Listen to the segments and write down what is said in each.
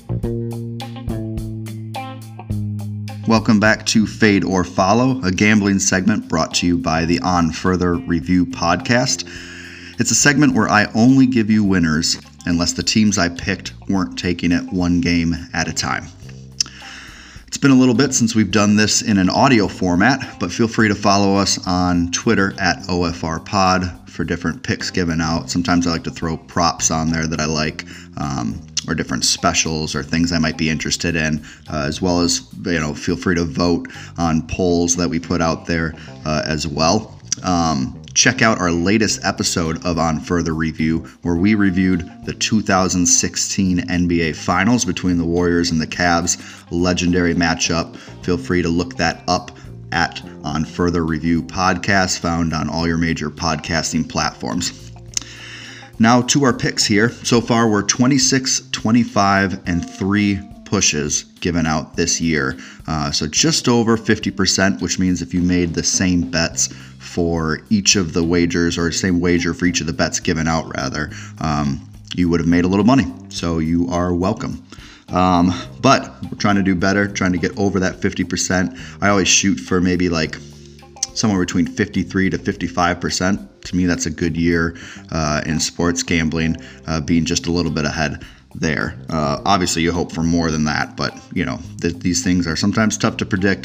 Welcome back to Fade or Follow, a gambling segment brought to you by the On Further Review podcast. It's a segment where I only give you winners unless the teams I picked weren't taking it one game at a time. It's been a little bit since we've done this in an audio format, but feel free to follow us on Twitter at OFRPod for different picks given out. Sometimes I like to throw props on there that I like, or different specials or things I might be interested in, as well as, feel free to vote on polls that we put out there as well. Check out our latest episode of On Further Review, where we reviewed the 2016 NBA Finals between the Warriors and the Cavs, a legendary matchup. Feel free to look that up at On Further Review podcast, found on all your major podcasting platforms. Now to our picks here. So far, we're 26, 25, and 3 pushes given out this year. So just over 50%, which means if you made the same bets for each of the wagers, or same wager for each of the bets given out, rather, you would have made a little money. So you are welcome. But we're trying to do better, trying to get over that 50%. I always shoot for maybe like somewhere between 53 to 55%. To me, that's a good year in sports gambling, being just a little bit ahead there. Obviously, you hope for more than that, but these things are sometimes tough to predict,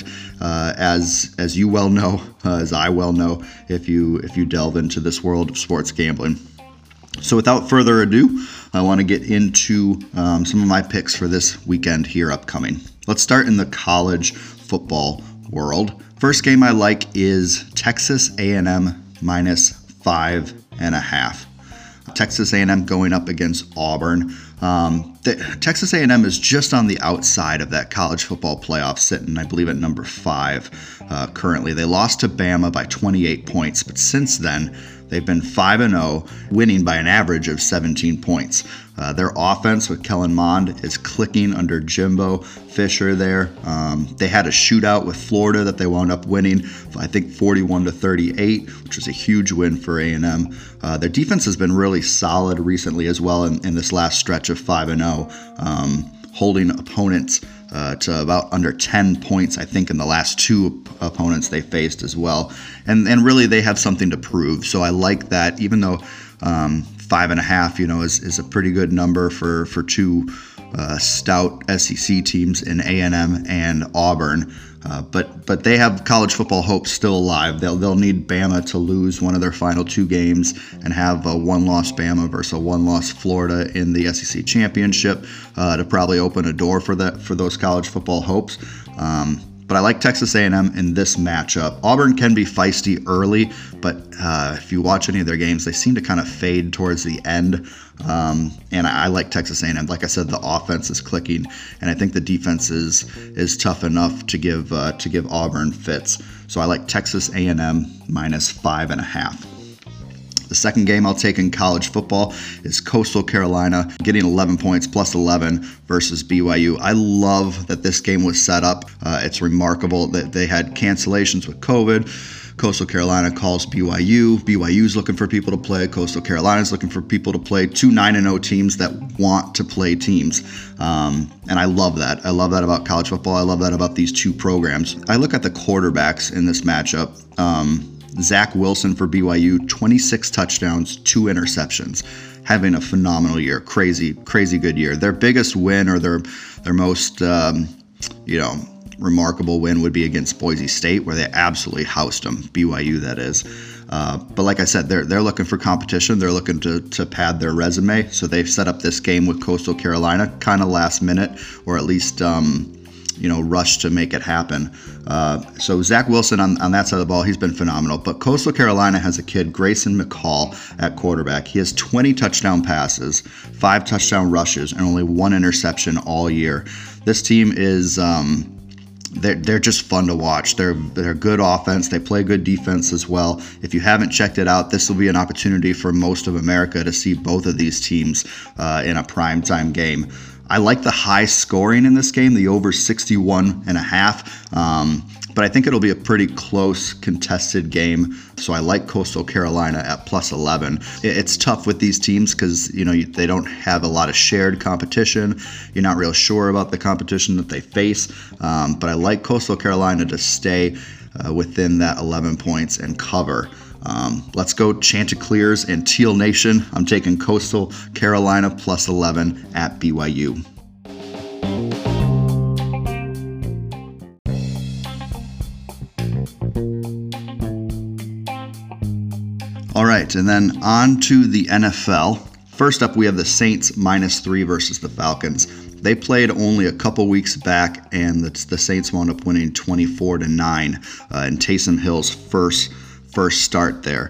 as you well know, as I well know, if you delve into this world of sports gambling. So without further ado, I want to get into some of my picks for this weekend here upcoming. Let's start in the college football world. First game I like is Texas A&M minus 5.5. Texas A&M going up against Auburn. Texas A&M is just on the outside of that college football playoff, sitting, I believe, at number 5 currently. They lost to Bama by 28 points, but since then, they've been 5-0, winning by an average of 17 points. Their offense with Kellen Mond is clicking under Jimbo Fisher there. They had a shootout with Florida that they wound up winning, I think 41-38, which was a huge win for A&M. Their defense has been really solid recently as well in this last stretch of 5-0, holding opponents to about under 10 points, I think, in the last 2 opponents they faced as well. And really, they have something to prove. So I like that, even though 5.5, is a pretty good number for 2 stout SEC teams in A&M and Auburn. But they have college football hopes still alive. They'll need Bama to lose one of their final 2 games and have a 1-loss Bama versus a 1-loss Florida in the SEC championship to probably open a door for those college football hopes. But I like Texas A&M in this matchup. Auburn can be feisty early, but if you watch any of their games, they seem to kind of fade towards the end. And I like Texas A&M. Like I said, the offense is clicking, and I think the defense is tough enough to give Auburn fits. So I like Texas A&M minus 5.5. The second game I'll take in college football is Coastal Carolina getting 11 points plus 11 versus BYU. I love that this game was set up. It's remarkable that they had cancellations with COVID. Coastal Carolina calls BYU. BYU's looking for people to play. Coastal Carolina's looking for people to play. 2 9-0 teams that want to play teams. And I love that. I love that about college football. I love that about these 2 programs. I look at the quarterbacks in this matchup. Zach Wilson for BYU, 26 touchdowns, 2 interceptions, having a phenomenal year. Crazy good year. Their biggest win, or their most remarkable win, would be against Boise State, where they absolutely housed them. BYU, that is. But like I said, they're looking for competition. They're looking to pad their resume. So they've set up this game with Coastal Carolina kind of last minute, or at least rush to make it happen. So Zach Wilson on that side of the ball, he's been phenomenal. But Coastal Carolina has a kid, Grayson McCall, at quarterback. He has 20 touchdown passes, 5 touchdown rushes, and only 1 interception all year. This team is they're just fun to watch. They're good offense. They play good defense as well. If you haven't checked it out, this will be an opportunity for most of America to see both of these teams in a primetime game. I like the high scoring in this game, the over 61.5. But I think it'll be a pretty close contested game. So I like Coastal Carolina at plus 11. It's tough with these teams because, they don't have a lot of shared competition. You're not real sure about the competition that they face. But I like Coastal Carolina to stay within that 11 points and cover. Let's go Chanticleers and Teal Nation. I'm taking Coastal Carolina plus 11 at BYU. All right, and then on to the NFL. First up, we have the Saints -3 versus the Falcons. They played only a couple weeks back, and the Saints wound up winning 24-9 in Taysom Hill's first start there.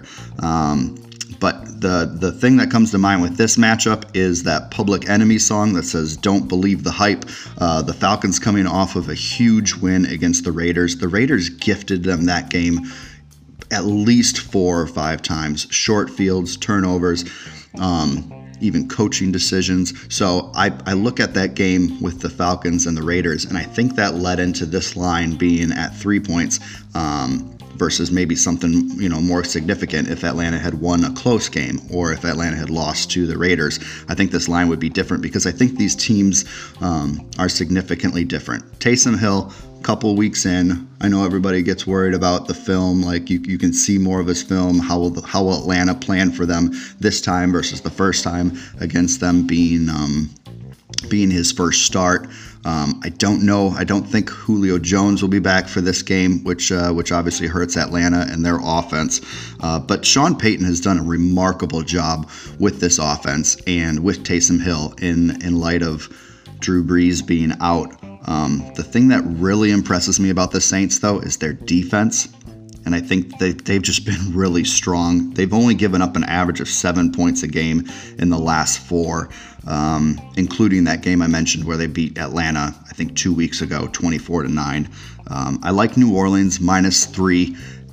But the thing that comes to mind with this matchup is that Public Enemy song that says, "Don't believe the hype." The Falcons coming off of a huge win against the Raiders. The Raiders gifted them that game at least 4 or 5 times. Short fields, turnovers, even coaching decisions. So I look at that game with the Falcons and the Raiders, and I think that led into this line being at 3 points versus maybe something more significant if Atlanta had won a close game or if Atlanta had lost to the Raiders. I think this line would be different because I think these teams are significantly different. Taysom Hill, couple weeks in, I know everybody gets worried about the film. Like you can see more of his film. How will Atlanta plan for them this time versus the first time against them being his first start? I don't know. I don't think Julio Jones will be back for this game, which obviously hurts Atlanta and their offense. But Sean Payton has done a remarkable job with this offense and with Taysom Hill in light of Drew Brees being out. The thing that really impresses me about the Saints, though, is their defense. And I think they've just been really strong. They've only given up an average of 7 points a game in the last 4, including that game I mentioned where they beat Atlanta, I think 2 weeks ago, 24-9. I like New Orleans -3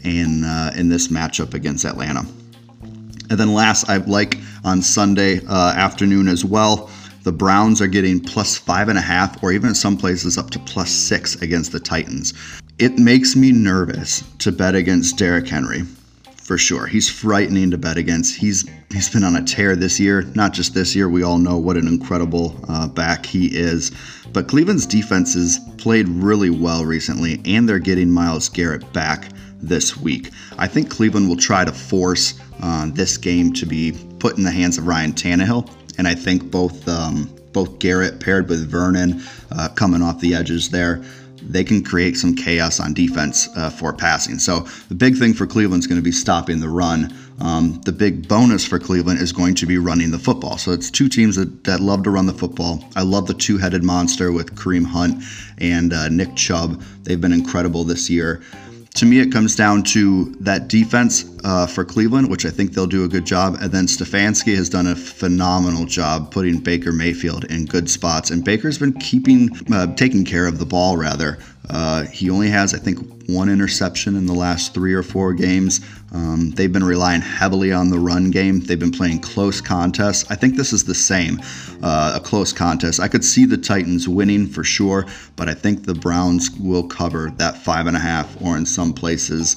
in this matchup against Atlanta. And then last, I like on Sunday afternoon as well. The Browns are getting +5.5, or even in some places up to +6 against the Titans. It makes me nervous to bet against Derrick Henry, for sure. He's frightening to bet against. He's been on a tear this year. Not just this year. We all know what an incredible back he is. But Cleveland's defense has played really well recently, and they're getting Myles Garrett back this week. I think Cleveland will try to force this game to be put in the hands of Ryan Tannehill. And I think both Garrett paired with Vernon coming off the edges there, they can create some chaos on defense for passing. So the big thing for Cleveland is going to be stopping the run. The big bonus for Cleveland is going to be running the football. So it's two teams that love to run the football. I love the two-headed monster with Kareem Hunt and Nick Chubb. They've been incredible this year. To me, it comes down to that defense for Cleveland, which I think they'll do a good job. And then Stefanski has done a phenomenal job putting Baker Mayfield in good spots. And Baker's been taking care of the ball, rather. He only has, I think, 1 interception in the last 3 or 4 games. They've been relying heavily on the run game. They've been playing close contests. I think this is the same, a close contest. I could see the Titans winning for sure, but I think the Browns will cover that 5.5, or in some places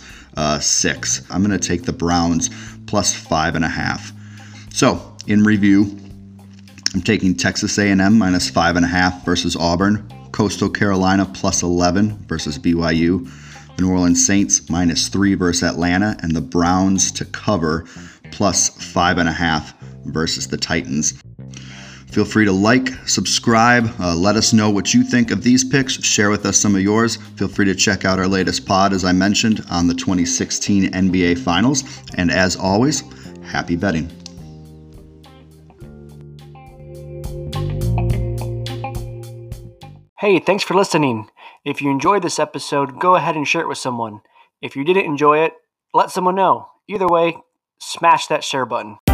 6. I'm going to take the Browns plus 5.5. So in review, I'm taking Texas A&M minus 5.5 versus Auburn, Coastal Carolina plus 11 versus BYU, the New Orleans Saints -3 versus Atlanta, and the Browns to cover plus 5.5 versus the Titans. Feel free to like, subscribe, let us know what you think of these picks, share with us some of yours. Feel free to check out our latest pod, as I mentioned, on the 2016 NBA Finals. And as always, happy betting. Hey, thanks for listening. If you enjoyed this episode, go ahead and share it with someone. If you didn't enjoy it, let someone know. Either way, smash that share button.